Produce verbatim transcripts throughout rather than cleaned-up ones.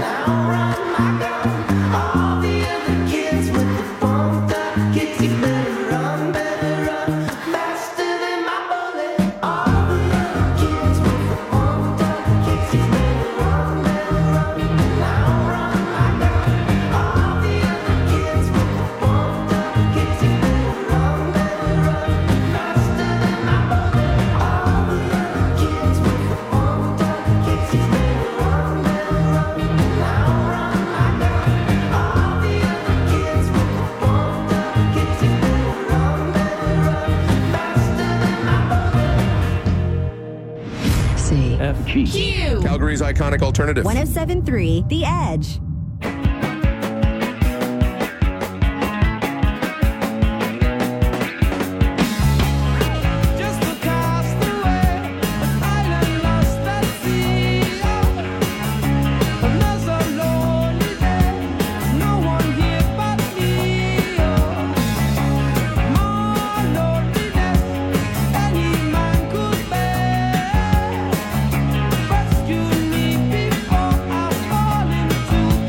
Q. Calgary's iconic alternative. one oh seven point three The Edge. Rescue me before I fall into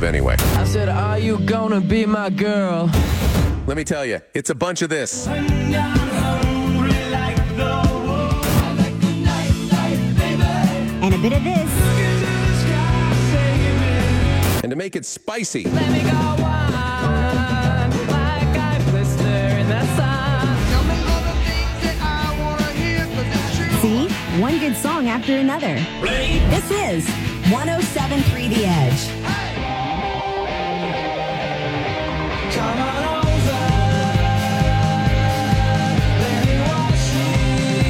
alternative anyway. I said, are you gonna be my girl? Let me tell you, it's a bunch of this. And a bit of this. And to make it spicy, Let me go on, like I blister in the sun. See? One good song after another. This is one oh seven point three The Edge. Come on over, let me watch you,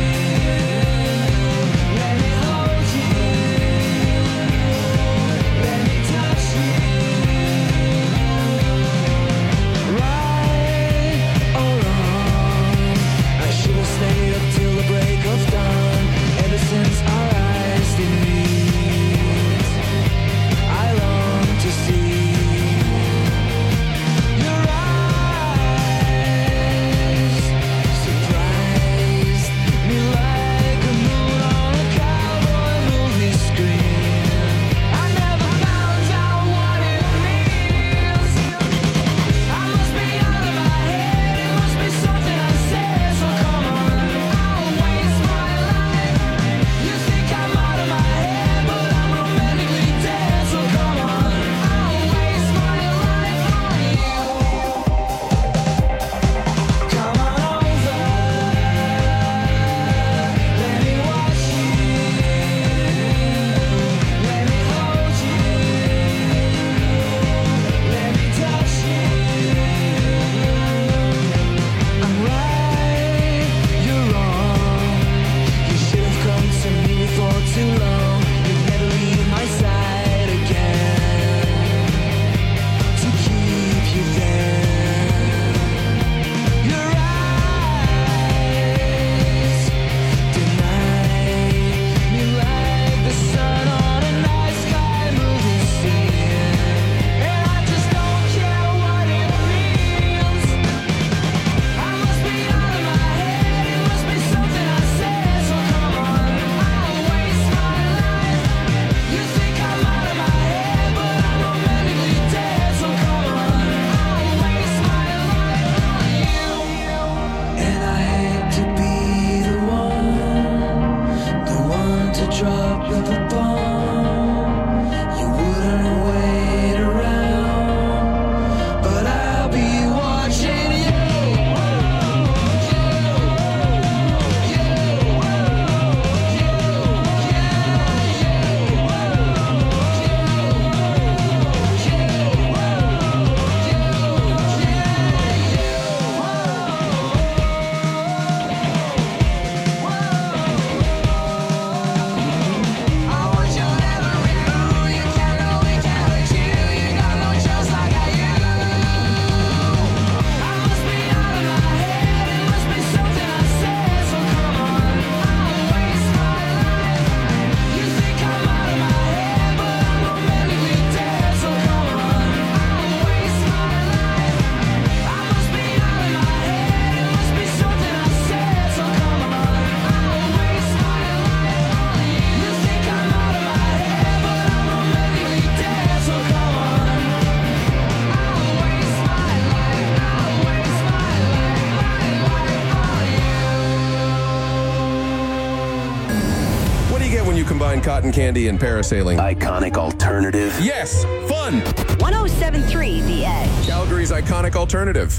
let me hold you, let me touch you. Right or wrong, I should have stayed up till the break of dawn. Ever since our eyes did meet, I long to see your eyes. Surprised me like a moon on a cowboy movie screen. I never found out what it means. I must be out of my head. It must be something I said. So come on, I'll waste my life. You think I'm out of my head, but I'm romantically dead. So come on, I'll waste my life on you. Come on over, let me watch you, let me hold you, let me touch you. I'm right, you're wrong. You should have come to me for too long. You'd never leave my side again to keep you there. Your eyes deny me like the sun on a night sky movie scene, and I just don't care what it means. I must be out of my head. It must be something I said. So come on, I'll waste my life. You think I'm out of my head, but I'm romantically dead. So come on, I'll waste my life on you. And I hate to be the one, the one to drop the bomb. You wouldn't wait around, but I'll be watching you. I want you every move. You can't know we can't hurt you. You got no trust like I used. I must be out of my head. It must be something I said. So come on, I'll waste my life. You think I'm out of my head, but I'm romantically dead. So come on, I'll waste my life. I must be out of my head. It must be something I said. So come on, I'll waste my life on you. You think I'm out of my head, but I'm romantically dead. So come on, I'll waste my life. I'll waste my life, my life on you. what do you get when you combine cotton candy and parasailing? Iconic alternative. Yes, fun! one oh seven point three The Edge. Calgary's iconic alternative.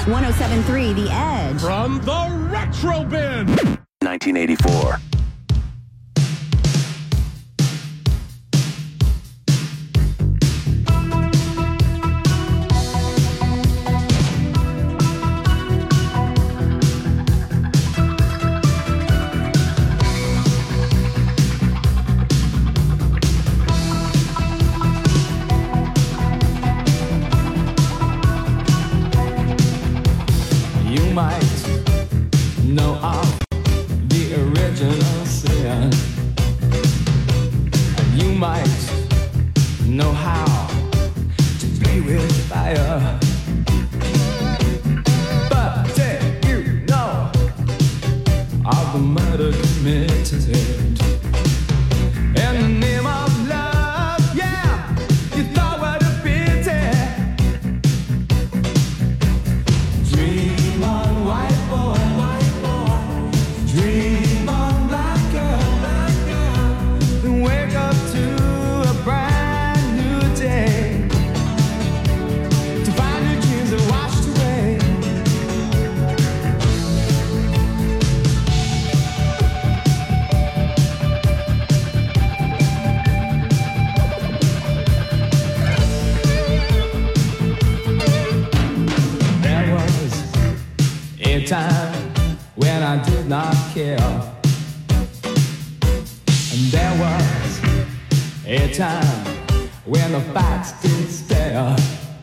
one oh seven point three The Edge. From the Retro Bin. nineteen eighty-four. You might know of the original sin. And you might know how to play with fire. But did you know of the murder committed in the name of love? Yeah, you thought what a pity. Dream on, white boy, white boy. Dream on, black girl, black girl. Then wake up to a brand new day, to find your dreams are washed away. There was a time when I did not care, and there was a time when the facts did stare.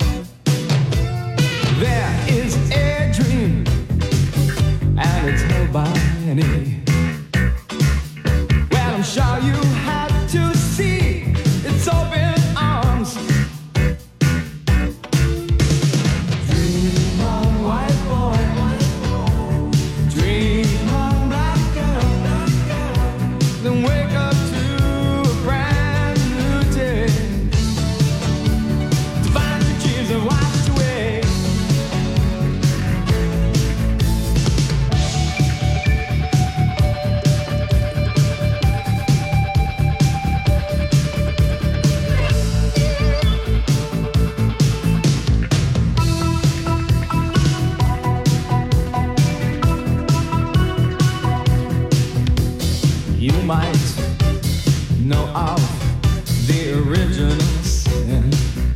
There is a dream, and it's held by many. Well, I'm sure you had to see its open arms. Dream on, white boy, white boy. Dream on, black girl, black girl. Then wake up to a brand new day, to find your dreams are washed away. You might know of the original sin.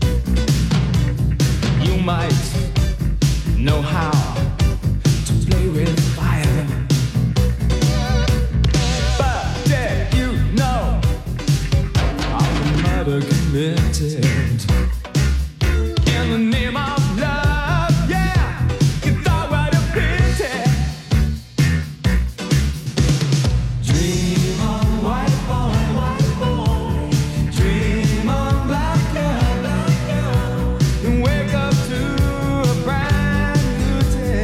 You might know how to play with fire. But did you know of the murder committed in the name of love? Yeah, you thought what a pity. Dream on, white boy, white boy. Dream on, black girl, black girl. And wake up to a brand new day.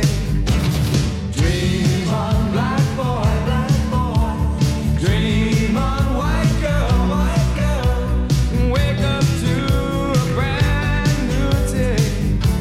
Dream on, black boy, black boy. Dream on, white girl, white girl. And wake up to a brand new day.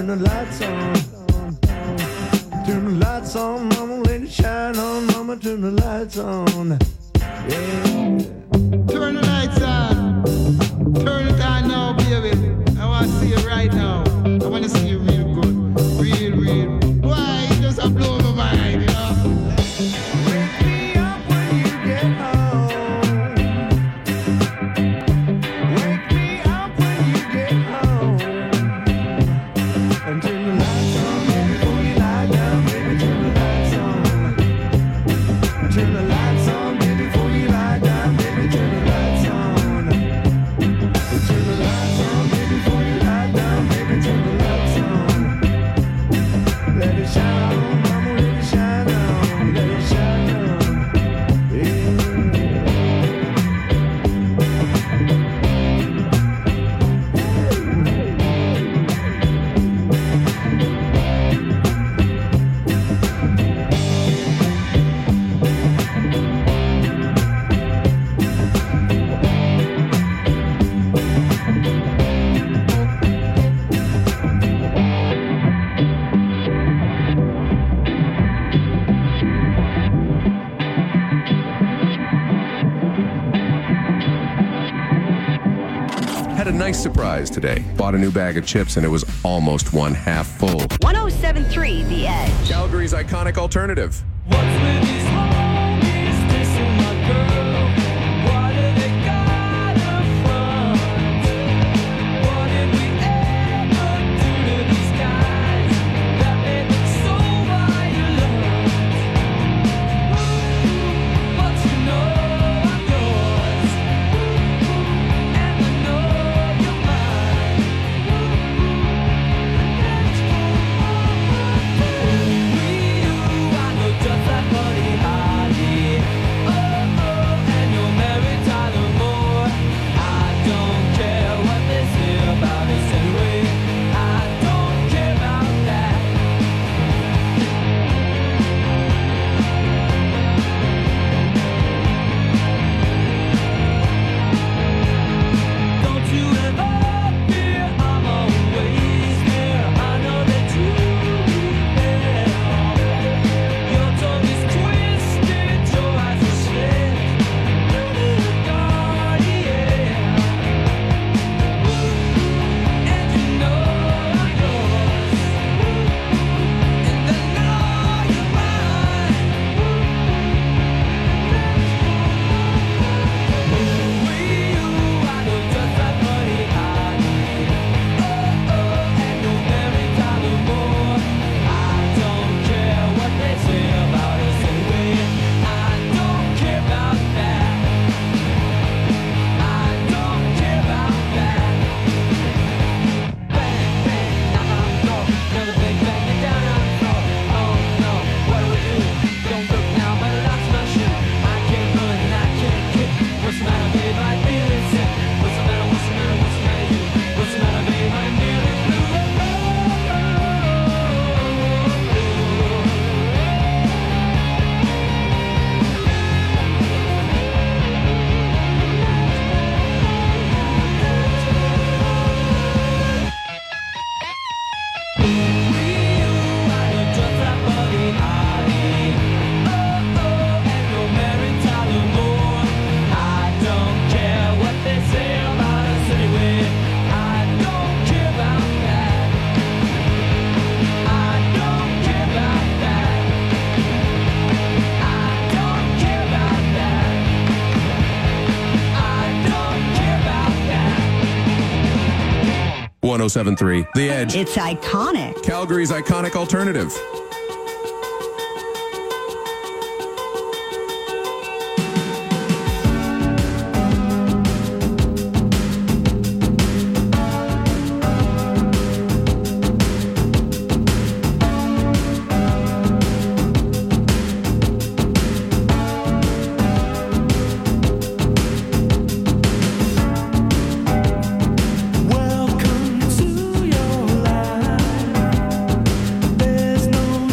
the lights on. Turn the lights on, mama, let it shine on, mama, turn the lights on. Yeah. Turn the lights on. Turn it on now, baby. I want to see you right now. I want to see you real good. Real, real. Why? You just a blow my mind, you know? Wake me up when you get home. Wake me up when you get home. And turn the lights on, baby, before you lie down, baby, turn the lights on. Turn the lights on, baby, before you lie down, baby, turn the lights on. Turn the lights on, baby, before you lie down, baby, turn the lights on. Let it shine on, mama, let it shine on, let it shine on. Yeah. Had a nice surprise today. Bought a new bag of chips and it was almost one half full. one oh seven point three The Edge. Calgary's iconic alternative. What's with these homies dissing my girl? What do they got her from? What did we ever do to these guys that made them so violent? But you know I'm yours, and I know you're mine. We do, I know just like Buddy Holly. Oh, oh, and you're married Tyler Moore. I don't care what they say about us anyway. I don't care about that. Don't you ever fear, I'm always there. I know that you will. Your tongue is twisted, your eyes are slit. Little guardian, and you know I'm yours, and I know you're mine. We, you, I know just like Buddy Holly. Oh, oh, and you're married Tyler Moore. I don't care what they say about us anyway. I don't care about that. I don't care about that. Bang, bang, knock on the door. Another big bang, get down on the floor. Oh no, what do we do? Don't look now, but that's my shoe. I can't run and I can't kick. What's the matter, babe? I'm feeling sick. What's the matter? What's the matter? What's the matter, you? What's the matter, babe? I'm feeling blue. one oh seven point three The Edge. It's iconic. Calgary's iconic alternative. Welcome to your life. There's no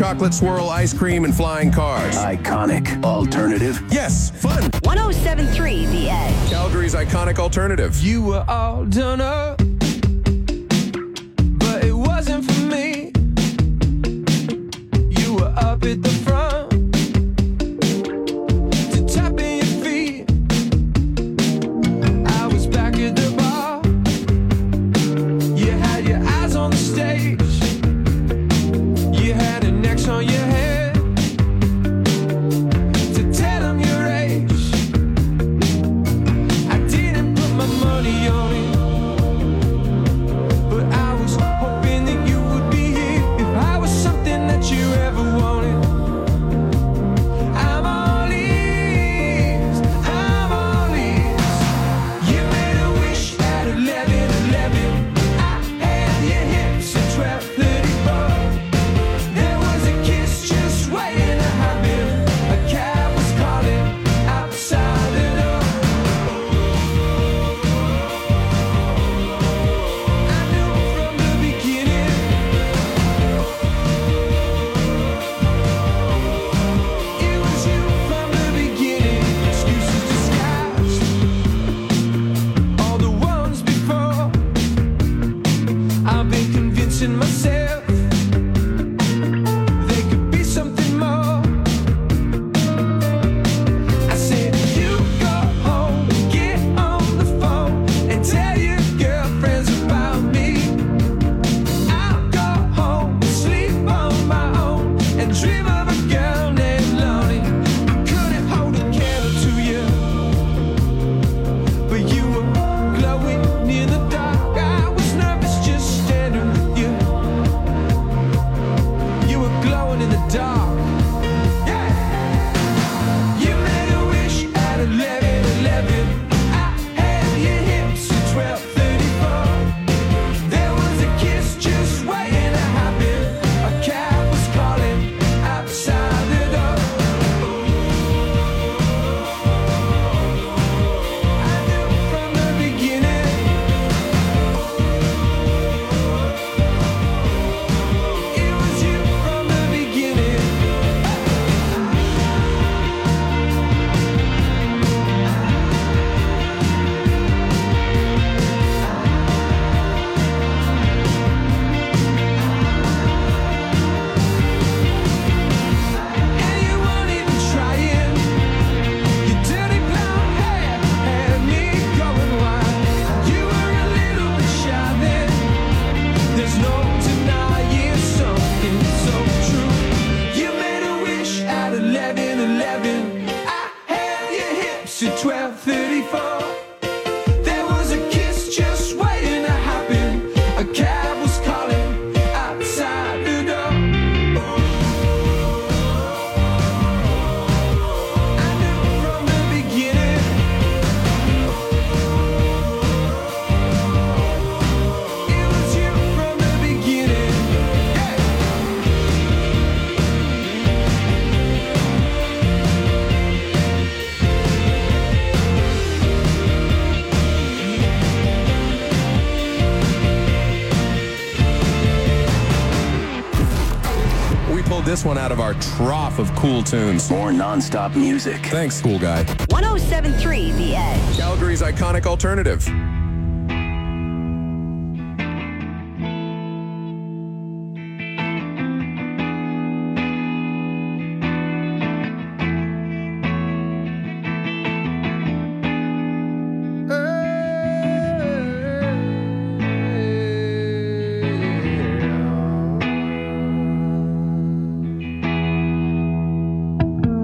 chocolate swirl, ice cream, and flying cars. Iconic. Alternative. Yes, fun. one oh seven point three The Edge. Calgary's iconic alternative. You were all done up, but it wasn't for me. You were up at the front to tap in your feet. I was back at the bar. You had your eyes on the stage. You had an X on your head to tell them your age. I didn't put my money on it, but I was hoping that you would be here if I was something that you ever wanted. I'm all ears, I'm all ears. You made a wish at eleven eleven. I had your hips at twelve thirty-four. There was a kiss just waiting to happen. A cab was calling outside the door. I knew from the beginning. It was you from the beginning. Excuses disguised all the ones before. I've been convincing myself they could be something more. I said, you go home, get on the phone, and tell your girlfriends about me. I'll go home and sleep on my own and dream of a girl named Lonnie. I couldn't hold a candle to you, but you were glowing in the dark. I was nervous just standing with you. You were glowing in the dark. Yeah. You made a wish at eleven eleven. I had your hips at twelve thirty-four. There was a kiss just waiting to happen. A cab was calling outside the door. I knew from the beginning. It was you from the beginning. And you weren't even trying. Your dirty blonde hair had me going wild. You were a little bit shy then. There's no denying something so true. You made a wish at eleven eleven. I had your hips at twelve thirty-four. There was a kiss just waiting to happen. A cab was calling outside the door. I knew from the beginning. It was you from the beginning. Yeah. We pulled this one out of our trough of cool tunes. More non-stop music. Thanks, cool guy. one oh seven point three The Edge. Calgary's iconic alternative.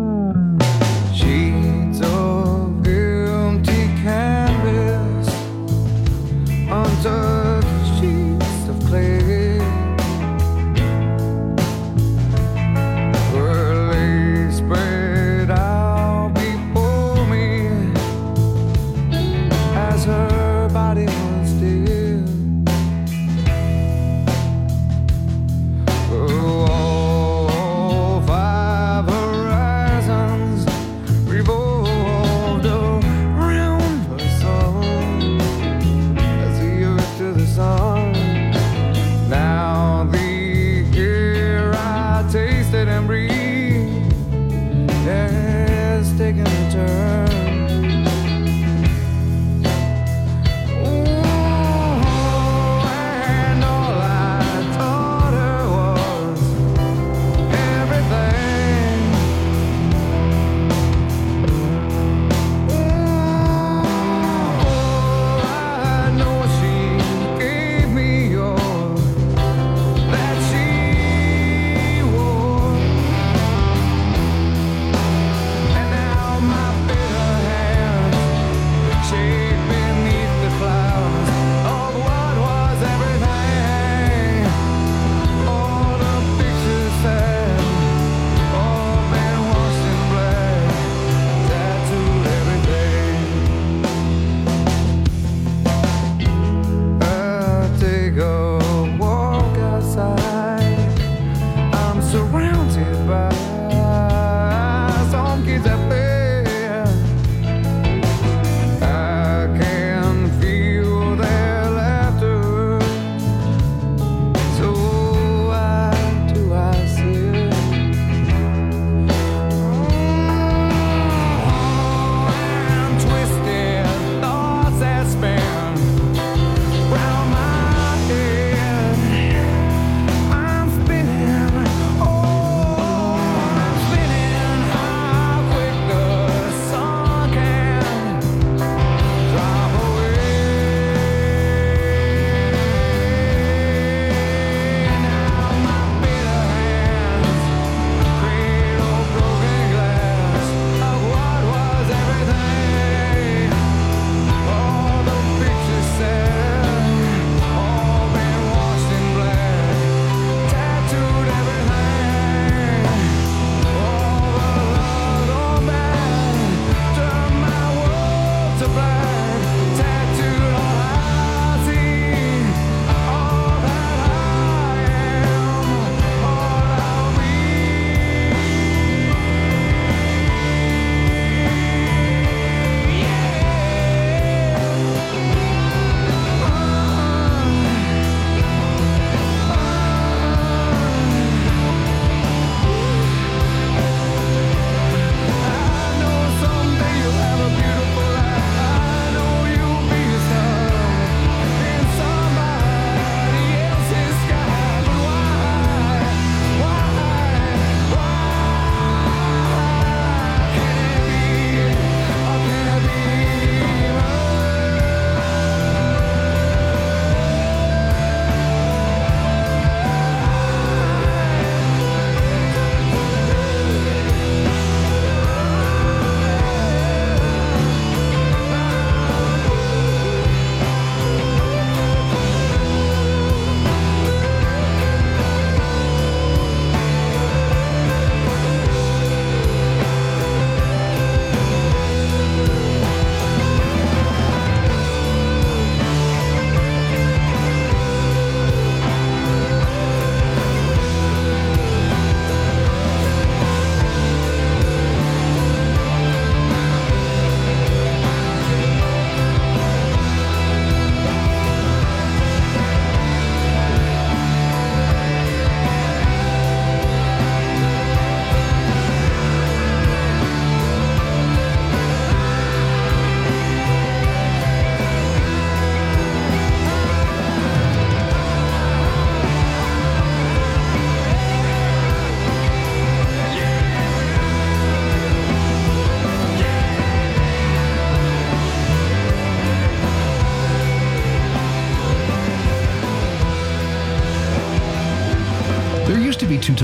Sheets of empty canvas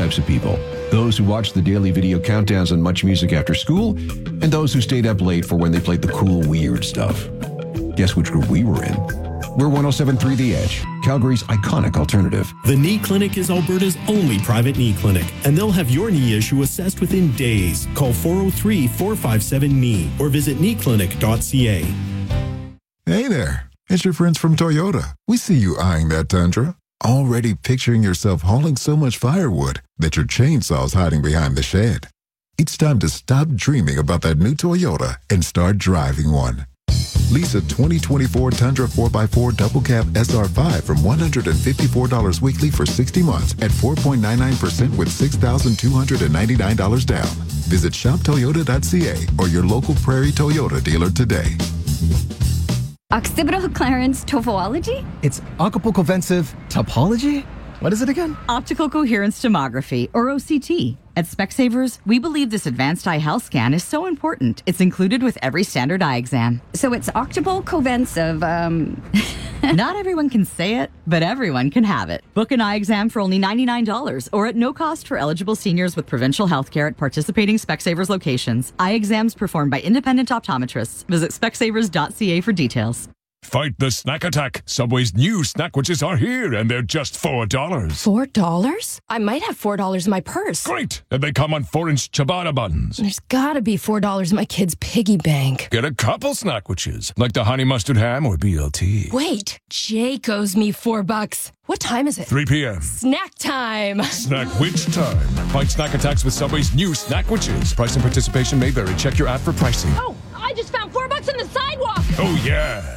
types of people. Those who watched the daily video countdowns on Much Music after school, and those who stayed up late for when they played the cool, weird stuff. Guess which group we were in? We're one oh seven point three The Edge, Calgary's iconic alternative. The Knee Clinic is Alberta's only private knee clinic, and they'll have your knee issue assessed within days. Call four oh three, four five seven, K N E E or visit knee clinic dot c a. Hey there, it's your friends from Toyota. We see you eyeing that Tundra, already picturing yourself hauling so much firewood that your chainsaw's hiding behind the shed. It's time to stop dreaming about that new Toyota and start driving one. Lease a twenty twenty-four Tundra four by four Double Cab S R five from one hundred fifty-four dollars weekly for sixty months at four point nine nine percent with six thousand two hundred ninety-nine dollars down. Visit shop toyota dot c a or your local Prairie Toyota dealer today. Occipital Clarence Topology? It's occipital-conventive topology? What is it again? Optical Coherence Tomography, or O C T. At Specsavers, we believe this advanced eye health scan is so important, it's included with every standard eye exam. So it's occipital conventive, um... Not everyone can say it, but everyone can have it. Book an eye exam for only ninety-nine dollars or at no cost for eligible seniors with provincial health care at participating Specsavers locations. Eye exams performed by independent optometrists. Visit specsavers dot c a for details. Fight the snack attack. Subway's new snackwitches are here, and they're just four dollars. Four dollars? I might have four dollars in my purse. Great! And they come on four-inch ciabatta buns. There's gotta be four dollars in my kid's piggy bank. Get a couple snackwitches, like the honey mustard ham or B L T. Wait, Jake owes me four bucks. What time is it? three p.m. Snack time. Snackwitch time. Fight snack attacks with Subway's new snackwitches. Price and participation may vary. Check your app for pricing. Oh, I just found four bucks on the sidewalk. Oh, yeah.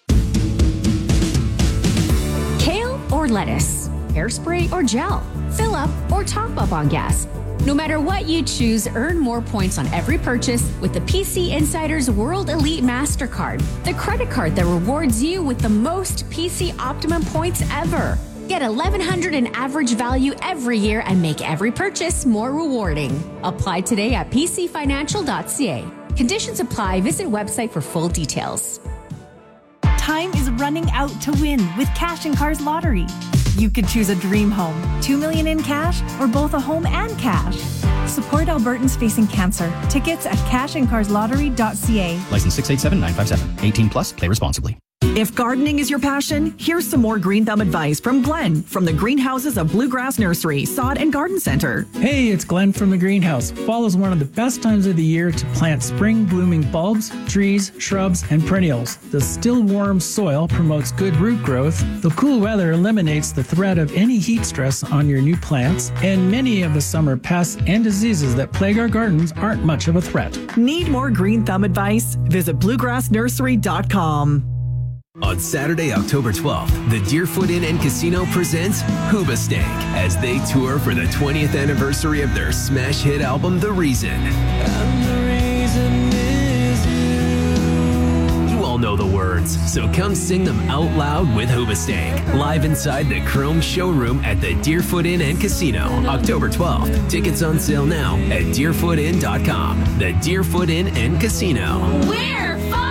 Kale or lettuce, hairspray or gel, fill up or top up on gas. No matter what you choose, earn more points on every purchase with the P C Insider's World Elite MasterCard, the credit card that rewards you with the most P C Optimum points ever. Get eleven hundred in average value every year and make every purchase more rewarding. Apply today at p c financial dot c a. Conditions apply. Visit website for full details. Time is running out to win with Cash and Cars Lottery. You could choose a dream home, two million dollars in cash, or both a home and cash. Support Albertans facing cancer. Tickets at cash and cars lottery dot c a. License six eight seven nine five seven. eighteen plus. Play responsibly. If gardening is your passion, here's some more Green Thumb advice from Glenn from the greenhouses of Bluegrass Nursery, Sod and Garden Center. Hey, it's Glenn from the greenhouse. Fall is one of the best times of the year to plant spring blooming bulbs, trees, shrubs, and perennials. The still warm soil promotes good root growth. The cool weather eliminates the threat of any heat stress on your new plants, and many of the summer pests and diseases that plague our gardens aren't much of a threat. Need more Green Thumb advice? Visit bluegrass nursery dot com. On Saturday, October twelfth, the Deerfoot Inn and Casino presents Hoobastank as they tour for the twentieth anniversary of their smash hit album, The Reason. And the reason is you. You all know the words, so come sing them out loud with Hoobastank, live inside the Chrome Showroom at the Deerfoot Inn and Casino, October twelfth. Tickets on sale now at deerfoot inn dot com. The Deerfoot Inn and Casino. We're fun!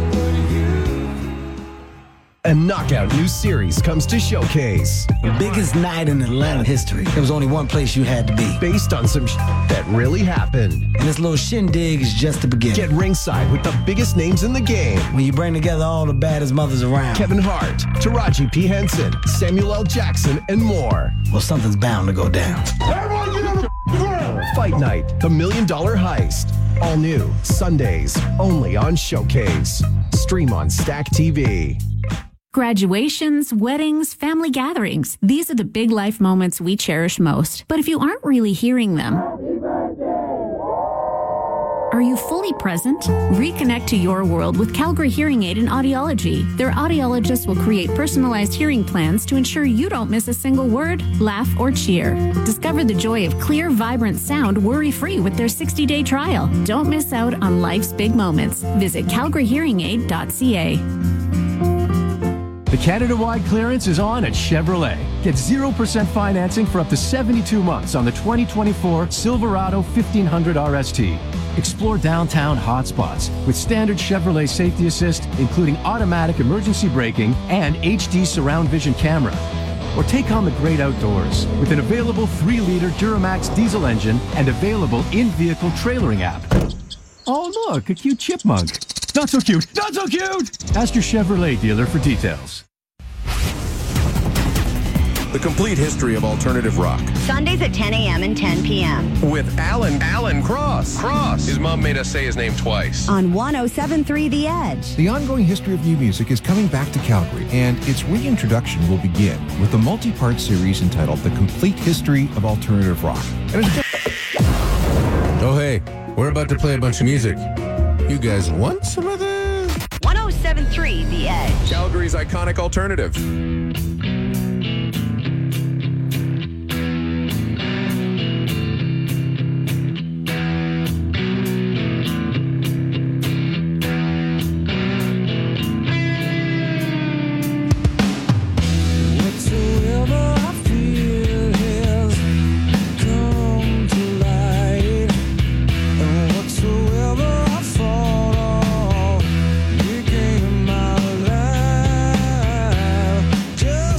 A knockout new series comes to Showcase. Biggest night in Atlanta history. There was only one place you had to be. Based on some sh- that really happened. And this little shindig is just the beginning. Get ringside with the biggest names in the game. When you bring together all the baddest mothers around. Kevin Hart, Taraji P. Henson, Samuel L. Jackson, and more. Well, something's bound to go down. Everyone get on the ground! Fight Night, the Million Dollar Heist. All new, Sundays, only on Showcase. Stream on Stack T V. Graduations, weddings, family gatherings. These are the big life moments we cherish most. But if you aren't really hearing them, are you fully present? Reconnect to your world with Calgary Hearing Aid and Audiology. Their audiologists will create personalized hearing plans to ensure you don't miss a single word, laugh, or cheer. Discover the joy of clear, vibrant sound worry-free with their sixty-day trial. Don't miss out on life's big moments. Visit calgary hearing aid dot c a. The Canada-wide clearance is on at Chevrolet. Get zero percent financing for up to seventy-two months on the twenty twenty-four Silverado fifteen hundred R S T. Explore downtown hotspots with standard Chevrolet Safety Assist, including automatic emergency braking and H D surround vision camera. or take on the great outdoors with an available three liter Duramax diesel engine and available in-vehicle trailering app. Oh, look, a cute chipmunk. Not so cute, not so cute! Ask your Chevrolet dealer for details. The complete history of alternative rock. Sundays at ten a.m. and ten p.m. With Alan, Alan Cross. Cross. His mom made us say his name twice. on one oh seven point three The Edge. The ongoing history of new music is coming back to Calgary, and its reintroduction will begin with a multi-part series entitled The Complete History of Alternative Rock. And it's Oh, hey, we're about to play a bunch of music. You guys want some of this? one oh seven point three The Edge. Calgary's iconic alternative. Whatsoever I feel has come to light, and whatsoever I thought of became my life. Just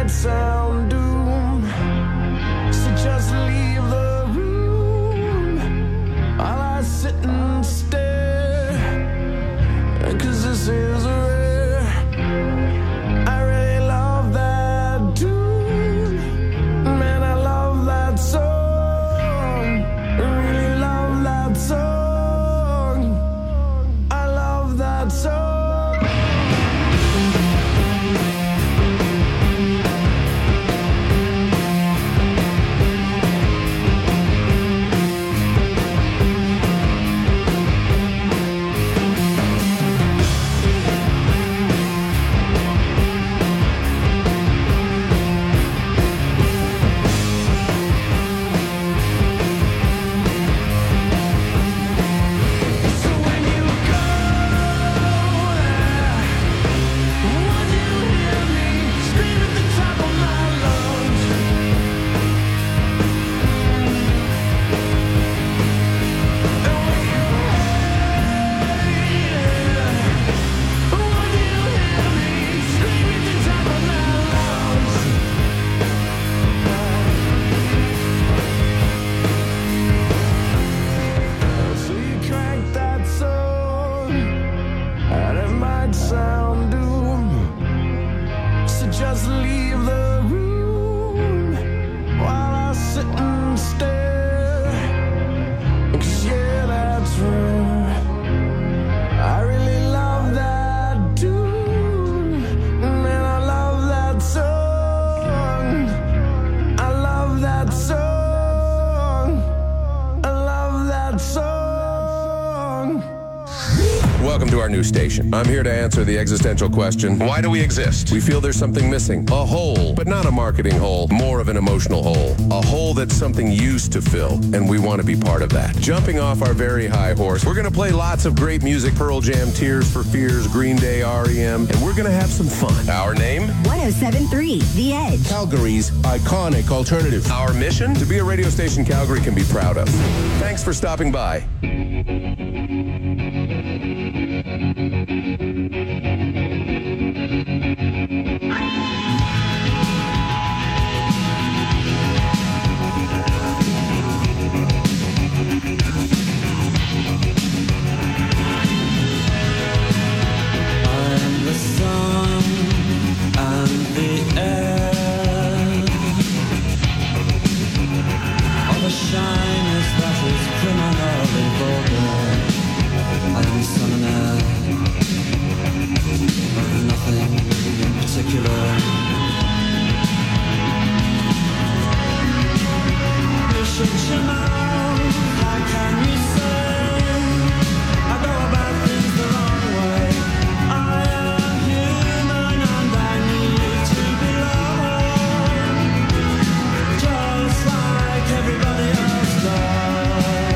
might sound doomed, so just leave the room while I sit and stare, 'cause this is rare. I really love that tune, man, I love that song, I really love that song, I love that song. Just leave the room while I sit and stare, 'cause yeah, that's right, I really love that tune, man, I love that song, I love that song, I love that song. Welcome to our new station. I'm here to answer the existential question, why do we exist? We feel there's something missing. A hole, but not a marketing hole, more of an emotional hole. A hole that something used to fill, and we want to be part of that. Jumping off our very high horse, we're going to play lots of great music, Pearl Jam, Tears for Fears, Green Day, R E M, and we're going to have some fun. Our name? one oh seven point three The Edge. Calgary's iconic alternative. Our mission? To be a radio station Calgary can be proud of. Thanks for stopping by. I'm the sun and the air of a shyness that is criminally vulgar. I am sun and air of nothing in particular. You should you know, how can you say I go about things the wrong way? I am human and I need to belong, just like everybody else does.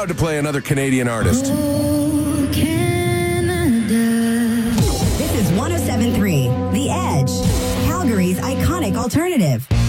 proud to play another Canadian artist. This is one oh seven point three The Edge, Calgary's iconic alternative.